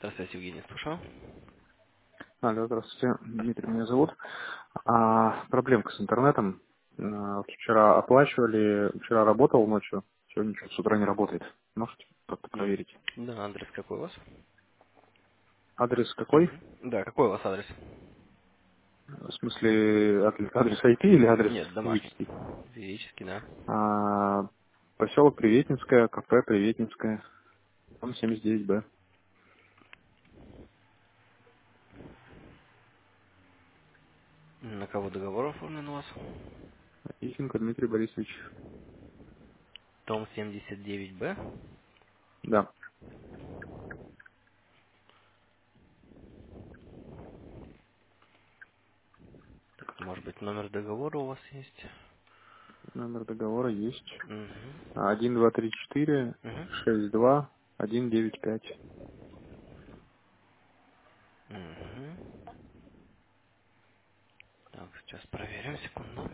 Здравствуйте, Евгений, слушаю. Алло, здравствуйте, Дмитрий меня зовут. Проблемка с интернетом. Вчера оплачивали, вчера работал ночью, сегодня что-то с утра не работает. Можете как-то М, проверить? Да, адрес какой у вас? Адрес какой? Да, какой у вас адрес? В смысле, адрес IP или адрес Нет, домашний. физический? Физически, да. Поселок Приветинское, кафе Приветинское, дом 79Б. На кого договор оформлен у вас? Ищенко Дмитрий Борисович. Том 79Б. Да, Так, может быть, номер договора у вас есть? номер договора есть. Угу. 1234 Угу. 62 195. Угу. Так, сейчас проверим, секунду.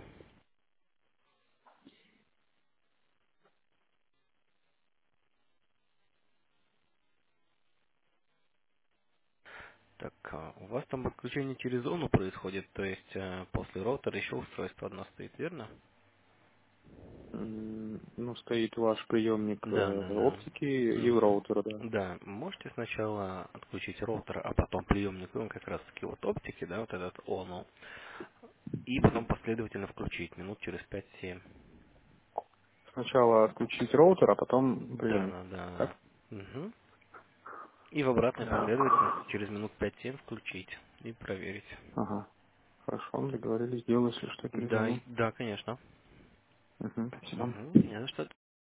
Так, у вас там подключение через зону происходит, то есть после роутера еще устройство одно стоит, верно? Ну, стоит ваш приемник Да, да, да. оптики и в Мгм. роутера, да. Да, можете сначала отключить роутер, а потом приемник, ну, как раз таки вот оптики, да, вот этот ONU, и потом последовательно включить минут через 5-7. Сначала отключить роутер, а потом Да, приемник. да, да. Так? Угу. И в обратной Так. последовательности через минут 5-7 включить и проверить. Ага. Хорошо, договорились. Сделаю, если что, Да, перезвоню. да, конечно. Угу, спасибо. Угу. Не за что.